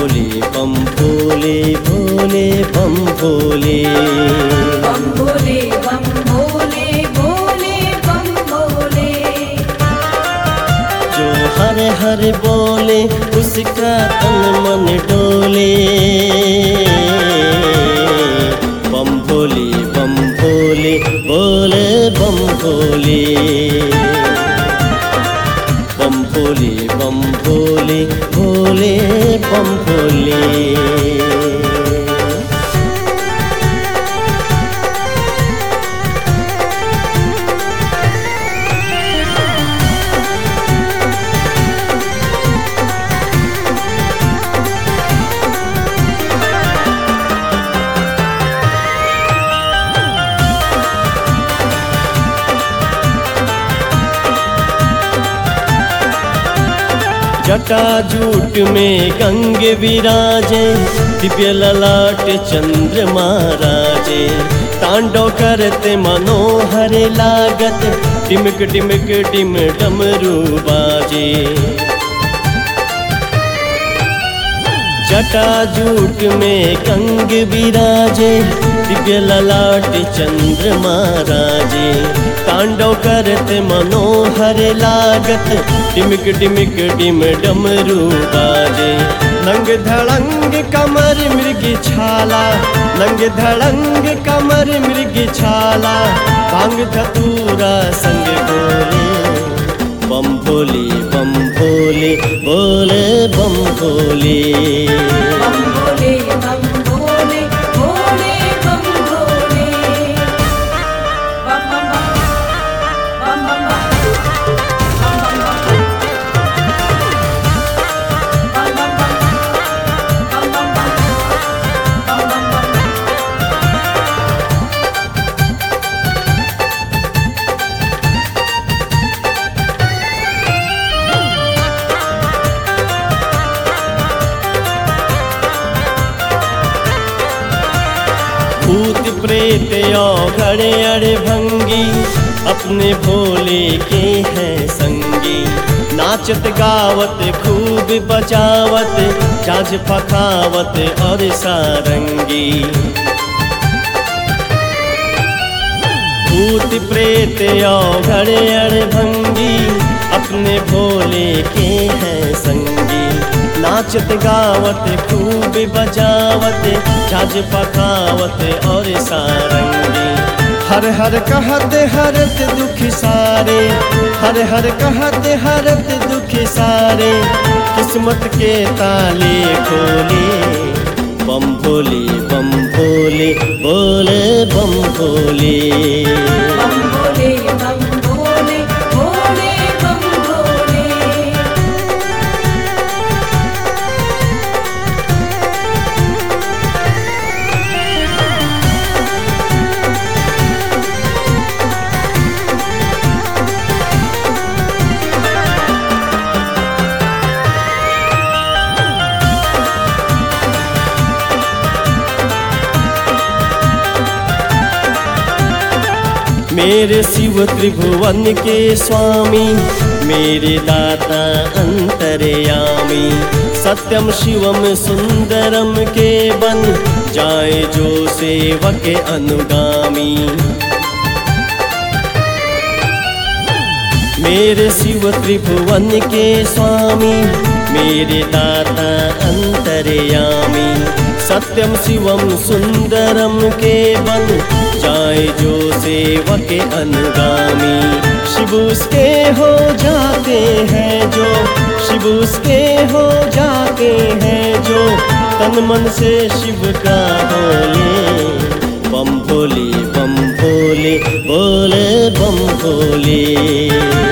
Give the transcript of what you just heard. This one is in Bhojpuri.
भोले बम भोले भोले बम भोले। बम भोले बम भोले भोले बम भोले। जो हर हर बोले उसका तन मन डोले। बम भोले बोले बम भोले। बम भोले भोले बम भोले। जटाजूट में गंग विराजे, दिव्य ललाट चंद्रमा राजे। तांडव करते मनोहर लागत, टिमक टिमक टिम डमरू बाजे। जटाजूट में गंग विराजे, दिव्य ललाट चंद्रमा राजे। तांडव करते मनोहर लागत, टिमक टिमक टिम डमरू बाजे। नंग धड़ंग कमर मृग छाला, नंग धड़ंग कमर मृग छाला। भांग धतूरा संग बोले, बम भोले बोले बम भोले। बम भोले बम भोले भोले बम भोले। बम बम बम बम भूत प्रेत औघड़ अड़भंगी, अपने भोले के हैं संगी। नाचत गावत खूब बजावत, झांझ पखावत और सारंगी। भूत प्रेत औघड़ अड़भंगी, अपने भोले के हैं संगी। नाचत गावत खूब बजावत, झांझ पखावत और सारंगी। हर हर कहत हरत दुख सारे, हर हर कहत हरत दुख सारे। किस्मत के ताले खोले, बम भोले बोले बम भोले। बम भोले बम भोले भोले बम भोले। मेरे शिव त्रिभुवन के स्वामी, मेरे दाता अंतर्यामी। सत्यम शिवम सुंदरम के बन जाए जो सेवक अनुगामी। मेरे शिव त्रिभुवन के स्वामी, मेरे दाता अंतर्यामी। सत्यम शिवम सुंदरम के बन जाए जो सेवक अनुगामी। शिव उसके हो जाते हैं जो, शिव उसके हो जाते हैं जो। तन मन से शिव का बोले, बम भोले बोले बम भोले।